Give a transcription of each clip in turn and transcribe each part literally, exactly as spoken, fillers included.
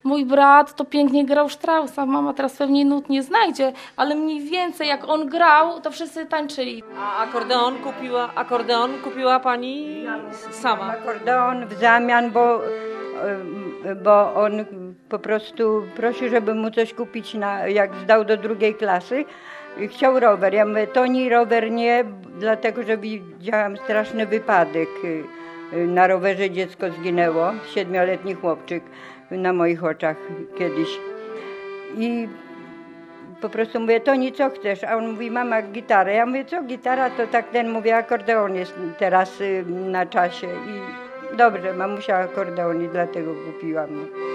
Mój brat to pięknie grał Straussa, mama teraz pewnie nut nie znajdzie, ale mniej więcej jak on grał, to wszyscy tańczyli. A akordeon kupiła, akordeon kupiła pani sama? Akordeon w zamian, bo, bo on po prostu prosił, żeby mu coś kupić, na, jak zdał do drugiej klasy. Chciał rower. Ja mówię, Toni, rower nie, dlatego że widziałam straszny wypadek. Na rowerze dziecko zginęło, siedmioletni chłopczyk na moich oczach kiedyś. I po prostu mówię, Toni, co chcesz? A on mówi, mama, gitarę. Ja mówię, co gitara? To tak ten, mówię, akordeon jest teraz na czasie. I dobrze, mamusia akordeon i dlatego kupiłam.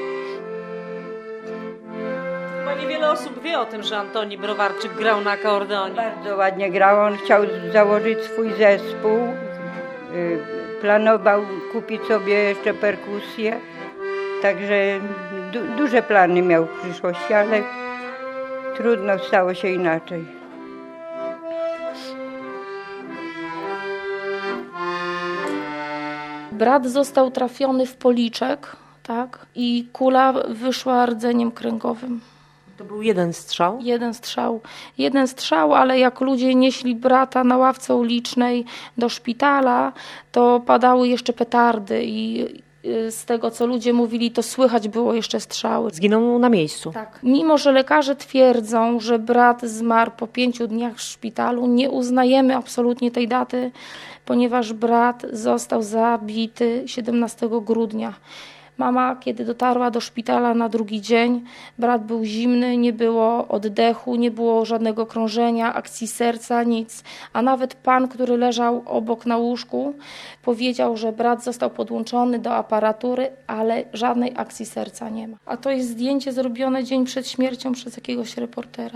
Chyba niewiele osób wie o tym, że Antoni Browarczyk grał na akordeonie. Bardzo ładnie grał. On chciał założyć swój zespół. Planował kupić sobie jeszcze perkusję. Także du- duże plany miał w przyszłości, ale trudno, stało się inaczej. Brat został trafiony w policzek, tak, i kula wyszła rdzeniem kręgowym. To był jeden strzał? Jeden strzał. Jeden strzał, ale jak ludzie nieśli brata na ławce ulicznej do szpitala, to padały jeszcze petardy i z tego, co ludzie mówili, to słychać było jeszcze strzały. Zginął na miejscu. Tak. Mimo że lekarze twierdzą, że brat zmarł po pięciu dniach w szpitalu, nie uznajemy absolutnie tej daty, ponieważ brat został zabity siedemnastego grudnia. Mama, kiedy dotarła do szpitala na drugi dzień, brat był zimny, nie było oddechu, nie było żadnego krążenia, akcji serca, nic. A nawet pan, który leżał obok na łóżku, powiedział, że brat został podłączony do aparatury, ale żadnej akcji serca nie ma. A to jest zdjęcie zrobione dzień przed śmiercią przez jakiegoś reportera.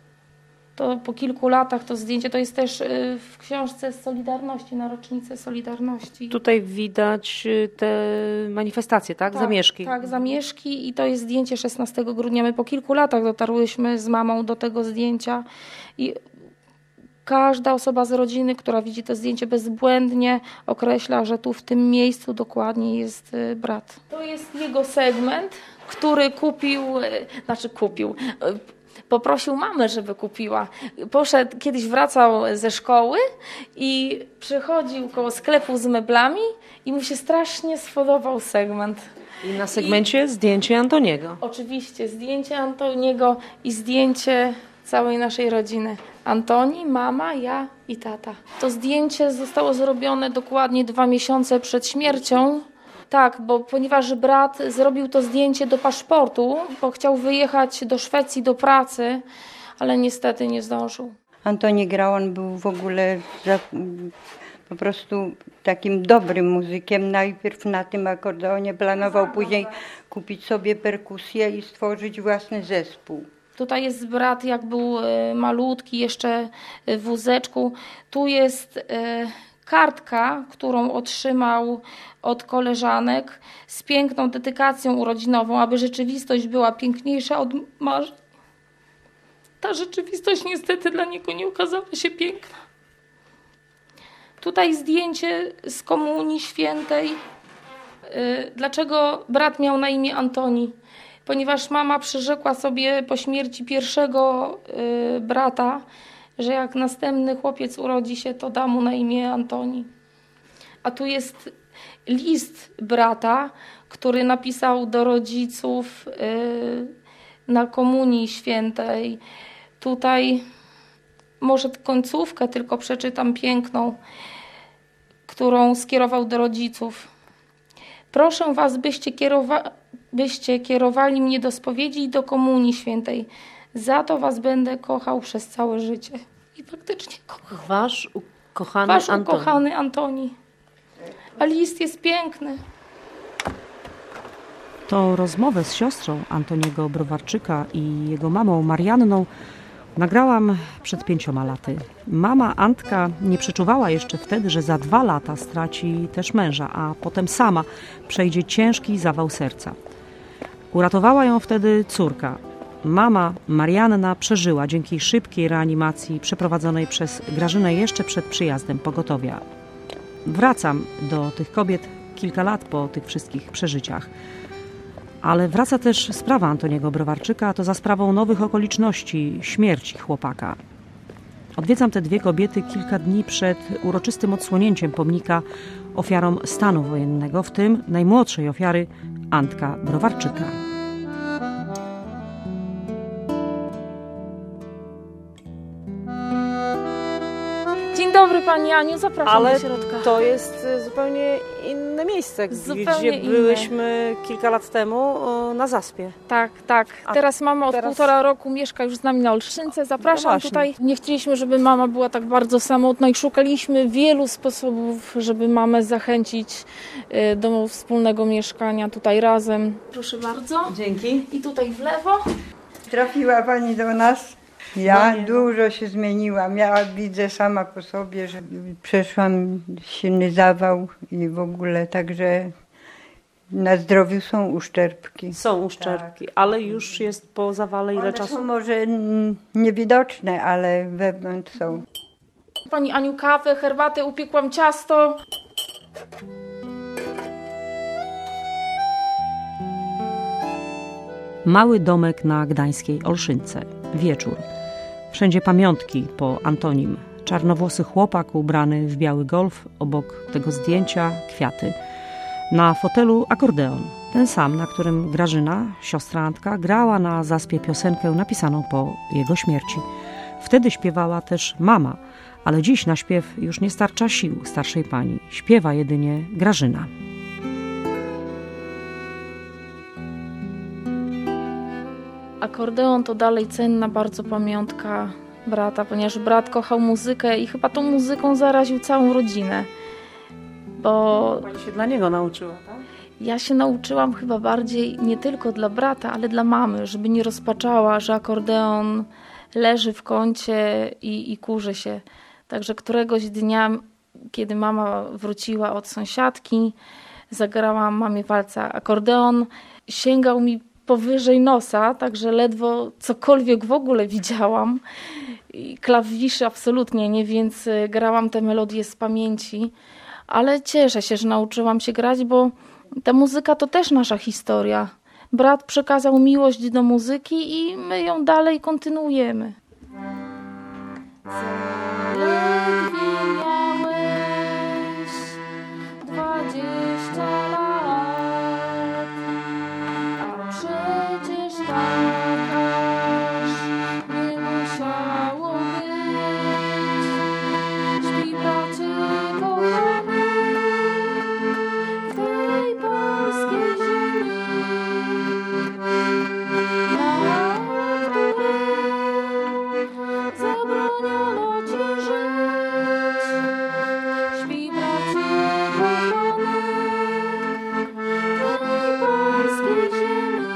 To po kilku latach to zdjęcie, to jest też w książce Solidarności, na rocznicę Solidarności. Tutaj widać te manifestacje, tak? tak Zamieszki. Tak, zamieszki i to jest zdjęcie szesnastego grudnia. My po kilku latach dotarłyśmy z mamą do tego zdjęcia i każda osoba z rodziny, która widzi to zdjęcie, bezbłędnie określa, że tu w tym miejscu dokładnie jest brat. To jest jego segment, który kupił, znaczy kupił... Poprosił mamę, żeby kupiła. Poszedł, kiedyś wracał ze szkoły i przychodził koło sklepu z meblami i mu się strasznie spodobał segment. I na segmencie I... zdjęcie Antoniego. Oczywiście, zdjęcie Antoniego i zdjęcie całej naszej rodziny. Antoni, mama, ja i tata. To zdjęcie zostało zrobione dokładnie dwa miesiące przed śmiercią. Tak, bo ponieważ brat zrobił to zdjęcie do paszportu, bo chciał wyjechać do Szwecji do pracy, ale niestety nie zdążył. Antoni grał, on był w ogóle za, po prostu takim dobrym muzykiem. Najpierw na tym akordeonie planował później kupić sobie perkusję i stworzyć własny zespół. Tutaj jest brat, jak był malutki, jeszcze w wózeczku. Tu jest kartka, którą otrzymał od koleżanek z piękną dedykacją urodzinową, aby rzeczywistość była piękniejsza od marzeń. Ta rzeczywistość niestety dla niego nie okazała się piękna. Tutaj zdjęcie z Komunii Świętej. Dlaczego brat miał na imię Antoni? Ponieważ mama przyrzekła sobie po śmierci pierwszego brata, że jak następny chłopiec urodzi się, to da mu na imię Antoni. A tu jest list brata, który napisał do rodziców na Komunii Świętej. Tutaj może końcówkę tylko przeczytam piękną, którą skierował do rodziców. Proszę was, byście, kierowa- byście kierowali mnie do spowiedzi i do Komunii Świętej. Za to was będę kochał przez całe życie. I faktycznie kochał. Wasz ukochany Wasz Antoni. ukochany Antoni. A list jest piękny. To rozmowę z siostrą Antoniego Browarczyka i jego mamą Marianną nagrałam przed pięcioma laty. Mama Antka nie przeczuwała jeszcze wtedy, że za dwa lata straci też męża, a potem sama przejdzie ciężki zawał serca. Uratowała ją wtedy córka. Mama Marianna przeżyła dzięki szybkiej reanimacji przeprowadzonej przez Grażynę jeszcze przed przyjazdem pogotowia. Wracam do tych kobiet kilka lat po tych wszystkich przeżyciach. Ale wraca też sprawa Antoniego Browarczyka, to za sprawą nowych okoliczności śmierci chłopaka. Odwiedzam te dwie kobiety kilka dni przed uroczystym odsłonięciem pomnika ofiarom stanu wojennego, w tym najmłodszej ofiary Antka Browarczyka. Dzień dobry Pani Aniu, zapraszam Ale do środka. to jest y, zupełnie inne miejsce, Zupełnie gdzie inne. byłyśmy kilka lat temu y, na Zaspie. Tak, tak. A Teraz mama od teraz- półtora roku mieszka już z nami na Olszynce. Zapraszam No właśnie. tutaj. Nie chcieliśmy, żeby mama była tak bardzo samotna i szukaliśmy wielu sposobów, żeby mamę zachęcić y, do wspólnego mieszkania tutaj razem. Proszę bardzo. Dzięki. I tutaj w lewo. Trafiła pani do nas. Ja dużo się zmieniłam. Ja widzę sama po sobie, że przeszłam silny zawał i w ogóle, także na zdrowiu są uszczerbki. Są uszczerbki, ale już jest po zawale ile One czasu? są może mm, niewidoczne, ale wewnątrz są. Pani Aniu kawę, herbatę, upiekłam ciasto. Mały domek na gdańskiej Olszynce. Wieczór. Wszędzie pamiątki po Antonim. Czarnowłosy chłopak ubrany w biały golf, obok tego zdjęcia kwiaty. Na fotelu akordeon. Ten sam, na którym Grażyna, siostra Antka, grała na Zaspie piosenkę napisaną po jego śmierci. Wtedy śpiewała też mama, ale dziś na śpiew już nie starcza sił starszej pani. Śpiewa jedynie Grażyna. Akordeon to dalej cenna bardzo pamiątka brata, ponieważ brat kochał muzykę i chyba tą muzyką zaraził całą rodzinę. Bo Pani się dla niego nauczyła, tak? ja się nauczyłam chyba bardziej nie tylko dla brata, ale dla mamy, żeby nie rozpaczała, że akordeon leży w kącie i, i kurzy się. Także któregoś dnia, kiedy mama wróciła od sąsiadki, zagrałam mamie walca akordeon, sięgał mi powyżej nosa, także ledwo cokolwiek w ogóle widziałam. I klawiszy absolutnie nie, więc grałam te melodie z pamięci. Ale cieszę się, że nauczyłam się grać, bo ta muzyka to też nasza historia. Brat przekazał miłość do muzyki i my ją dalej kontynuujemy. Zaledwie miałeś dwadzieścia lat, a przecież tak aż nie musiało być. Śpi bracie kochany w tej polskiej ziemi, na której zabroniono ci żyć. Śpi bracie kochany w tej polskiej ziemi,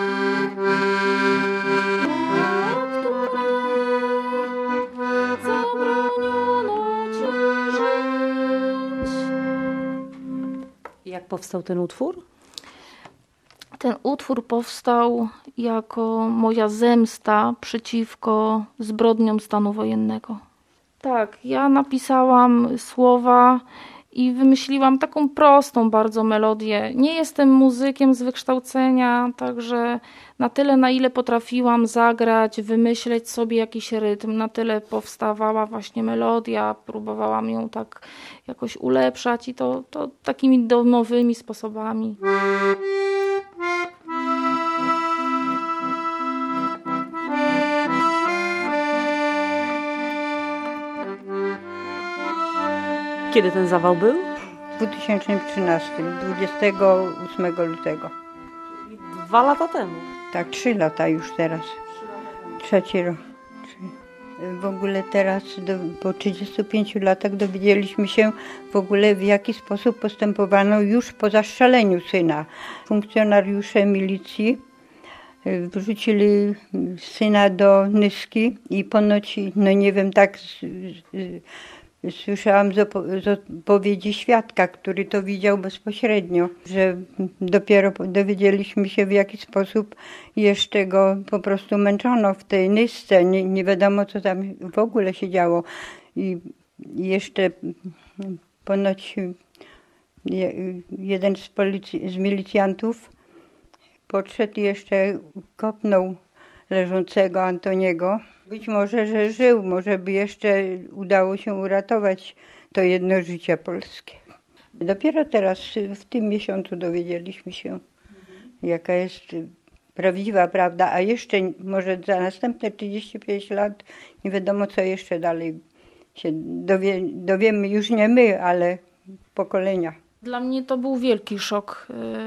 na której zabroniono ci żyć. Jak powstał ten utwór? Ten utwór powstał jako moja zemsta przeciwko zbrodniom stanu wojennego. Tak, ja napisałam słowa i wymyśliłam taką prostą bardzo melodię. Nie jestem muzykiem z wykształcenia, także na tyle, na ile potrafiłam zagrać, wymyśleć sobie jakiś rytm, na tyle powstawała właśnie melodia, próbowałam ją tak jakoś ulepszać i to, to takimi domowymi sposobami. Kiedy ten zawał był? W dwa tysiące trzynastym, dwudziestego ósmego lutego. Dwa lata temu. Tak, trzy lata już teraz. Trzeci rok. Trzy. W ogóle teraz do, po trzydziestu pięciu latach dowiedzieliśmy się w ogóle, w jaki sposób postępowano już po zastrzeleniu syna. Funkcjonariusze milicji y, wrzucili syna do Nyski i ponoć, no nie wiem, tak z, z, słyszałam z, opo- z odpowiedzi świadka, który to widział bezpośrednio, że dopiero dowiedzieliśmy się, w jaki sposób jeszcze go po prostu męczono w tej Nysce. Nie, nie wiadomo, co tam w ogóle się działo. I jeszcze ponoć je- jeden z, policji- z milicjantów podszedł i jeszcze kopnął leżącego Antoniego. Być może, że żył, może by jeszcze udało się uratować to jedno życie polskie. Dopiero teraz, w tym miesiącu dowiedzieliśmy się, jaka jest prawdziwa prawda, a jeszcze może za następne trzydzieści pięć lat nie wiadomo, co jeszcze dalej się dowie, dowiemy. Już nie my, ale pokolenia. Dla mnie to był wielki szok.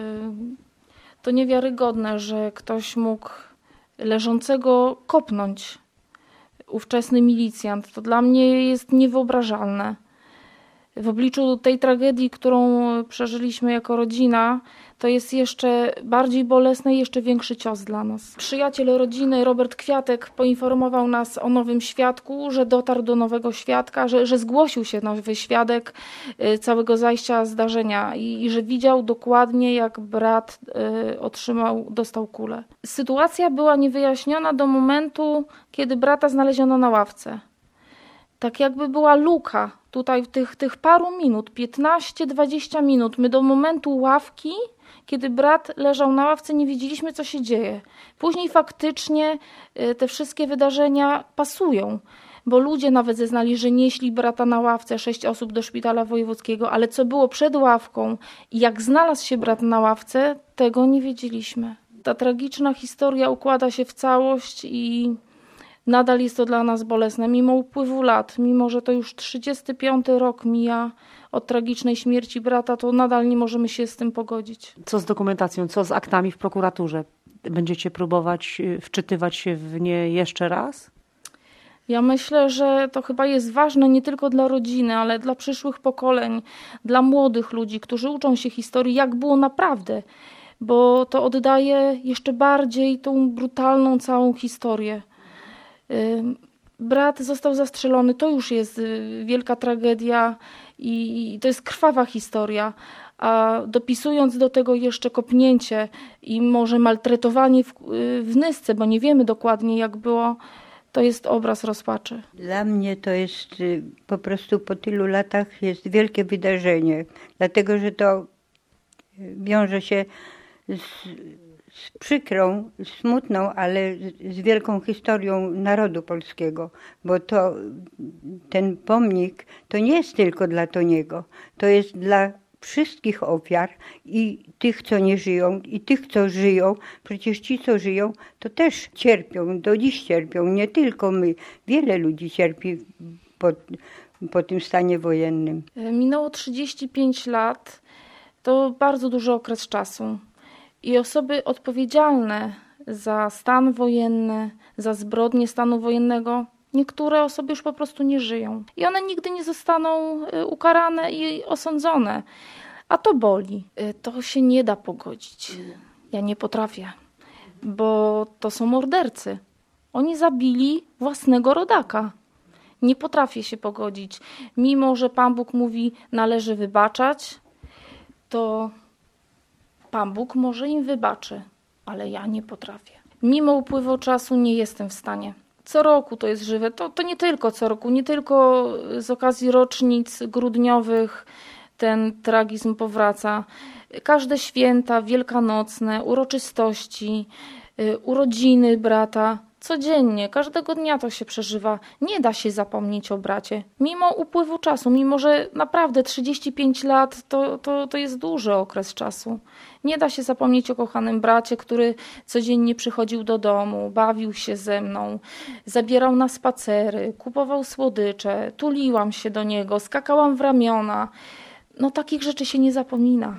To niewiarygodne, że ktoś mógł leżącego kopnąć. Ówczesny milicjant. To dla mnie jest niewyobrażalne. W obliczu tej tragedii, którą przeżyliśmy jako rodzina, to jest jeszcze bardziej bolesny i jeszcze większy cios dla nas. Przyjaciel rodziny Robert Kwiatek poinformował nas o nowym świadku, że dotarł do nowego świadka, że, że zgłosił się nowy świadek całego zajścia zdarzenia i, i że widział dokładnie, jak brat y, otrzymał, dostał kulę. Sytuacja była niewyjaśniona do momentu, kiedy brata znaleziono na ławce. Tak jakby była luka tutaj w tych, tych paru minut, piętnaście dwadzieścia minut. My do momentu ławki, kiedy brat leżał na ławce, nie wiedzieliśmy, co się dzieje. Później faktycznie te wszystkie wydarzenia pasują, bo ludzie nawet zeznali, że nieśli brata na ławce, sześć osób do szpitala wojewódzkiego, ale co było przed ławką i jak znalazł się brat na ławce, tego nie wiedzieliśmy. Ta tragiczna historia układa się w całość i nadal jest to dla nas bolesne, mimo upływu lat, mimo że to już trzydziesty piąty rok mija od tragicznej śmierci brata, to nadal nie możemy się z tym pogodzić. Co z dokumentacją, co z aktami w prokuraturze? Będziecie próbować wczytywać się w nie jeszcze raz? Ja myślę, że to chyba jest ważne nie tylko dla rodziny, ale dla przyszłych pokoleń, dla młodych ludzi, którzy uczą się historii, jak było naprawdę, bo to oddaje jeszcze bardziej tą brutalną całą historię. Brat został zastrzelony, to już jest wielka tragedia i to jest krwawa historia, a dopisując do tego jeszcze kopnięcie i może maltretowanie w, w Nysce, bo nie wiemy dokładnie, jak było, to jest obraz rozpaczy. Dla mnie to jest po prostu po tylu latach jest wielkie wydarzenie, dlatego że to wiąże się z z przykrą, smutną, ale z wielką historią narodu polskiego, bo to ten pomnik to nie jest tylko dla Toniego, to jest dla wszystkich ofiar i tych, co nie żyją, i tych, co żyją. Przecież ci, co żyją, to też cierpią, do dziś cierpią, nie tylko my. Wiele ludzi cierpi po, po tym stanie wojennym. Minęło trzydzieści pięć lat, to bardzo duży okres czasu. I osoby odpowiedzialne za stan wojenny, za zbrodnie stanu wojennego, niektóre osoby już po prostu nie żyją. I one nigdy nie zostaną ukarane i osądzone. A to boli. To się nie da pogodzić. Ja nie potrafię, bo to są mordercy. Oni zabili własnego rodaka. Nie potrafię się pogodzić. Mimo że Pan Bóg mówi, należy wybaczać, to Pan Bóg może im wybaczy, ale ja nie potrafię. Mimo upływu czasu nie jestem w stanie. Co roku to jest żywe, to, to nie tylko co roku, nie tylko z okazji rocznic grudniowych ten tragizm powraca. Każde święta wielkanocne, uroczystości, urodziny brata, codziennie, każdego dnia to się przeżywa. Nie da się zapomnieć o bracie. Mimo upływu czasu, mimo że naprawdę trzydzieści pięć lat to, to, to jest duży okres czasu. Nie da się zapomnieć o kochanym bracie, który codziennie przychodził do domu, bawił się ze mną, zabierał na spacery, kupował słodycze, tuliłam się do niego, skakałam w ramiona. No takich rzeczy się nie zapomina.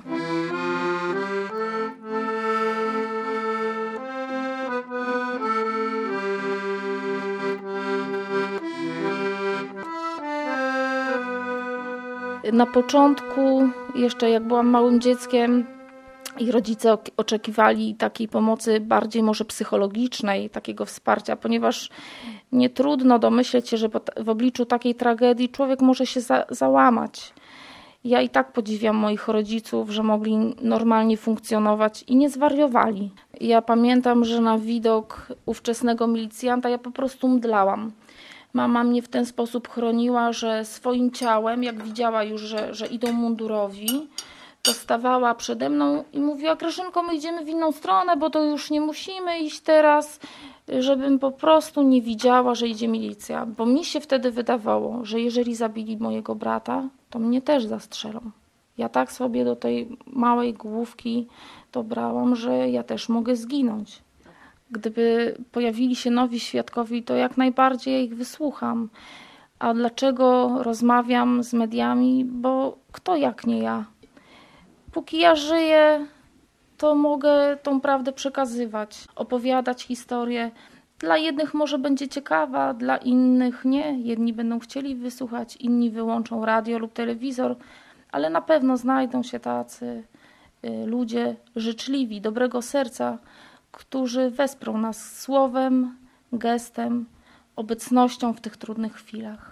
Na początku, jeszcze jak byłam małym dzieckiem i rodzice oczekiwali takiej pomocy bardziej może psychologicznej, takiego wsparcia, ponieważ nie trudno domyśleć się, że w obliczu takiej tragedii człowiek może się za, załamać. Ja i tak podziwiam moich rodziców, że mogli normalnie funkcjonować i nie zwariowali. Ja pamiętam, że na widok ówczesnego milicjanta ja po prostu mdlałam. Mama mnie w ten sposób chroniła, że swoim ciałem, jak widziała już, że, że idą mundurowi, to stawała przede mną i mówiła: Grażynko, my idziemy w inną stronę, bo to już nie musimy iść teraz, żebym po prostu nie widziała, że idzie milicja. Bo mi się wtedy wydawało, że jeżeli zabili mojego brata, to mnie też zastrzelą. Ja tak sobie do tej małej główki dobrałam, że ja też mogę zginąć. Gdyby pojawili się nowi świadkowie, to jak najbardziej ja ich wysłucham. A dlaczego rozmawiam z mediami? Bo kto jak nie ja? Póki ja żyję, to mogę tą prawdę przekazywać, opowiadać historię. Dla jednych może będzie ciekawa, dla innych nie. Jedni będą chcieli wysłuchać, inni wyłączą radio lub telewizor, ale na pewno znajdą się tacy y, ludzie życzliwi, dobrego serca, którzy wesprą nas słowem, gestem, obecnością w tych trudnych chwilach.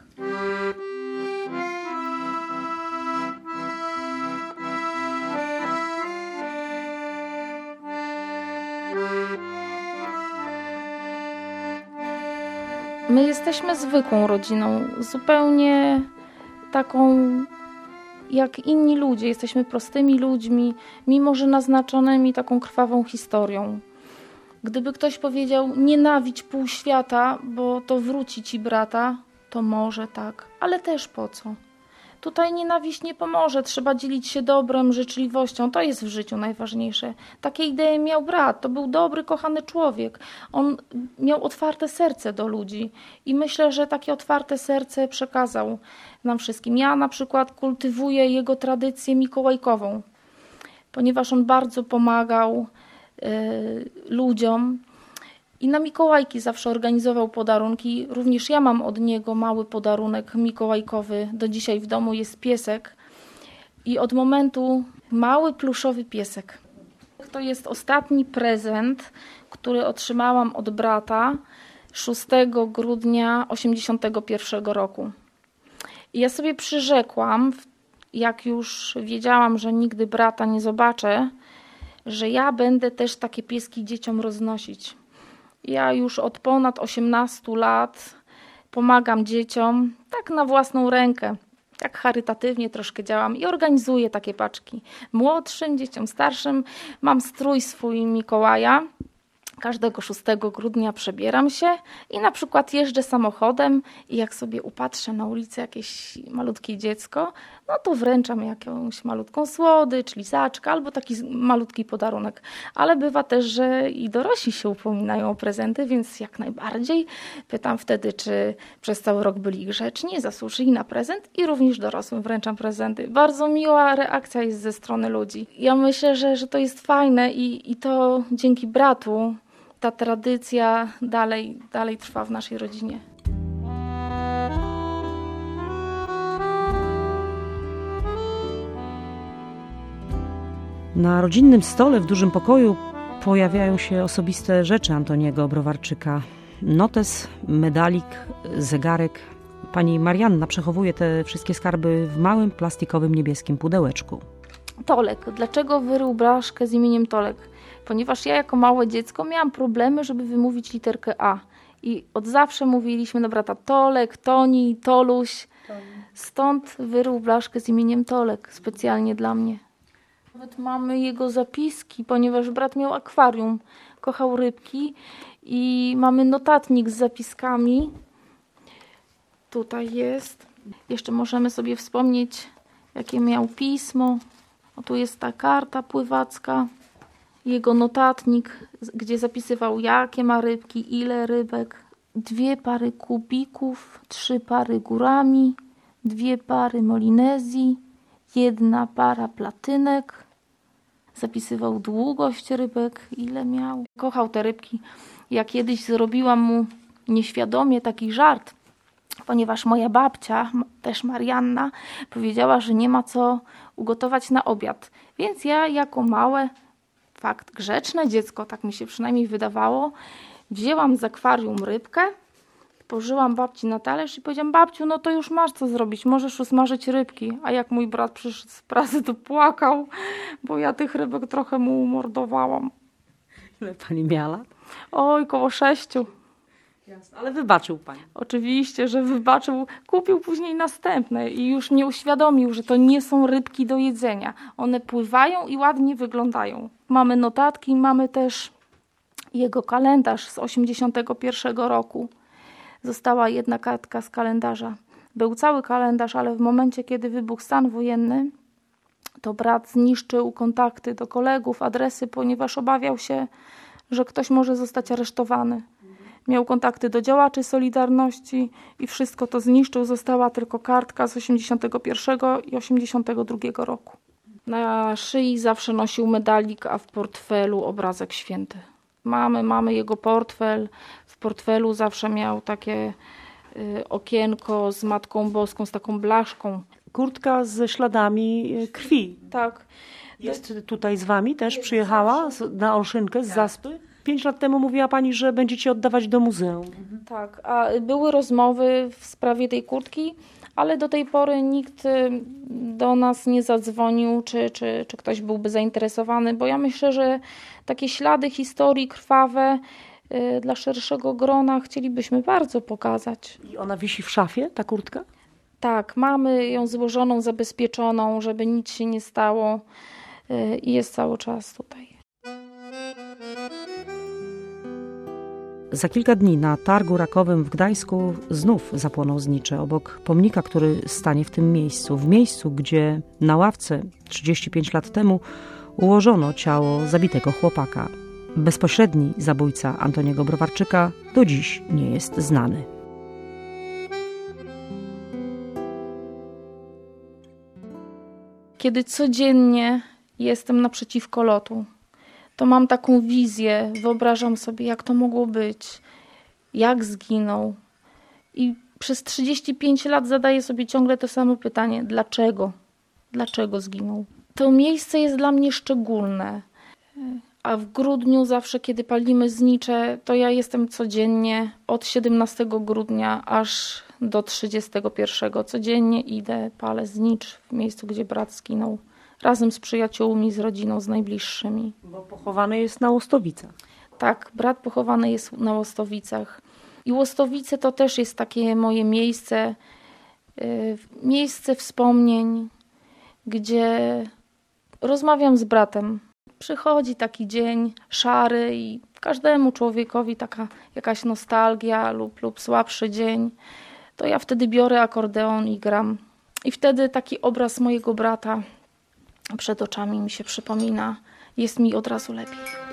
My jesteśmy zwykłą rodziną, zupełnie taką jak inni ludzie. Jesteśmy prostymi ludźmi, mimo że naznaczonymi taką krwawą historią. Gdyby ktoś powiedział: nienawidź pół świata, bo to wróci ci brata, to może tak, ale też po co? Tutaj nienawiść nie pomoże, trzeba dzielić się dobrem, życzliwością, to jest w życiu najważniejsze. Takie idee miał brat, to był dobry, kochany człowiek. On miał otwarte serce do ludzi i myślę, że takie otwarte serce przekazał nam wszystkim. Ja na przykład kultywuję jego tradycję mikołajkową, ponieważ on bardzo pomagał y, ludziom. I na Mikołajki zawsze organizował podarunki. Również ja mam od niego mały podarunek mikołajkowy. Do dzisiaj w domu jest piesek. I od momentu mały pluszowy piesek. To jest ostatni prezent, który otrzymałam od brata szóstego grudnia osiemdziesiątego pierwszego roku. I ja sobie przyrzekłam, jak już wiedziałam, że nigdy brata nie zobaczę, że ja będę też takie pieski dzieciom roznosić. Ja już od ponad osiemnastu lat pomagam dzieciom, tak na własną rękę, tak charytatywnie troszkę działam i organizuję takie paczki. Młodszym dzieciom, starszym mam strój swój Mikołaja. Każdego szóstego grudnia przebieram się i na przykład jeżdżę samochodem i jak sobie upatrzę na ulicy jakieś malutkie dziecko, no to wręczam jakąś malutką słodycz, lizaczkę albo taki malutki podarunek. Ale bywa też, że i dorośli się upominają o prezenty, więc jak najbardziej pytam wtedy, czy przez cały rok byli grzeczni, zasłużyli na prezent i również dorosłym wręczam prezenty. Bardzo miła reakcja jest ze strony ludzi. Ja myślę, że, że to jest fajne i, i to dzięki bratu ta tradycja dalej, dalej trwa w naszej rodzinie. Na rodzinnym stole w dużym pokoju pojawiają się osobiste rzeczy Antoniego Browarczyka. Notes, medalik, zegarek. Pani Marianna przechowuje te wszystkie skarby w małym plastikowym niebieskim pudełeczku. Tolek. Dlaczego wyrył blaszkę z imieniem Tolek? Ponieważ ja jako małe dziecko miałam problemy, żeby wymówić literkę A. I od zawsze mówiliśmy do brata Tolek, Toni, Toluś. Stąd wyrył blaszkę z imieniem Tolek, specjalnie dla mnie. Nawet mamy jego zapiski, ponieważ brat miał akwarium, kochał rybki i mamy notatnik z zapiskami. Tutaj jest. Jeszcze możemy sobie wspomnieć, jakie miał pismo. O, tu jest ta karta pływacka. Jego notatnik, gdzie zapisywał, jakie ma rybki, ile rybek. Dwie pary kubików, trzy pary górami, dwie pary molinezji, jedna para platynek. Zapisywał długość rybek, ile miał. Kochał te rybki. Ja kiedyś zrobiłam mu nieświadomie taki żart, ponieważ moja babcia, też Marianna, powiedziała, że nie ma co ugotować na obiad. Więc ja jako małe, fakt grzeczne dziecko, tak mi się przynajmniej wydawało, wzięłam z akwarium rybkę, położyłam babci na talerz i powiedziałam: babciu, no to już masz co zrobić, możesz usmażyć rybki. A jak mój brat przyszedł z pracy, to płakał, bo ja tych rybek trochę mu umordowałam. Ile pani miała lat? Oj, koło sześciu. Jasne. Ale wybaczył pani. Oczywiście, że wybaczył, kupił później następne i już mnie uświadomił, że to nie są rybki do jedzenia. One pływają i ładnie wyglądają. Mamy notatki, mamy też jego kalendarz z osiemdziesiątego pierwszego roku. Została jedna kartka z kalendarza. Był cały kalendarz, ale w momencie, kiedy wybuchł stan wojenny, to brat zniszczył kontakty do kolegów, adresy, ponieważ obawiał się, że ktoś może zostać aresztowany. Miał kontakty do działaczy Solidarności i wszystko to zniszczył. Została tylko kartka z osiemdziesiątego pierwszego i osiemdziesiątego drugiego roku. Na szyi zawsze nosił medalik, a w portfelu obrazek święty. Mamy, mamy jego portfel. W portfelu zawsze miał takie y, okienko z Matką Boską, z taką blaszką. Kurtka ze śladami krwi. Tak. Jest tutaj z wami też, przyjechała na Olszynkę z Zaspy. Pięć lat temu mówiła pani, że będziecie oddawać do muzeum. Tak, a były rozmowy w sprawie tej kurtki, ale do tej pory nikt do nas nie zadzwonił, czy, czy, czy ktoś byłby zainteresowany, bo ja myślę, że takie ślady historii krwawe y, dla szerszego grona chcielibyśmy bardzo pokazać. I ona wisi w szafie, ta kurtka? Tak, mamy ją złożoną, zabezpieczoną, żeby nic się nie stało y, i jest cały czas tutaj. Za kilka dni na targu rakowym w Gdańsku znów zapłonął znicze obok pomnika, który stanie w tym miejscu. W miejscu, gdzie na ławce trzydzieści pięć lat temu ułożono ciało zabitego chłopaka. Bezpośredni zabójca Antoniego Browarczyka do dziś nie jest znany. Kiedy codziennie jestem naprzeciwko lotu, to mam taką wizję, wyobrażam sobie, jak to mogło być, jak zginął. I przez trzydzieści pięć lat zadaję sobie ciągle to samo pytanie, dlaczego? Dlaczego zginął? To miejsce jest dla mnie szczególne. A w grudniu zawsze, kiedy palimy znicze, to ja jestem codziennie od siedemnastego grudnia aż do trzydziestego pierwszego. Codziennie idę, palę znicz w miejscu, gdzie brat zginął. Razem z przyjaciółmi, z rodziną, z najbliższymi. Bo pochowany jest na Łostowicach. Tak, brat pochowany jest na Łostowicach. I Łostowice to też jest takie moje miejsce, yy, miejsce wspomnień, gdzie rozmawiam z bratem. Przychodzi taki dzień szary i każdemu człowiekowi taka jakaś nostalgia lub, lub słabszy dzień. To ja wtedy biorę akordeon i gram. I wtedy taki obraz mojego brata przed oczami mi się przypomina. Jest mi od razu lepiej.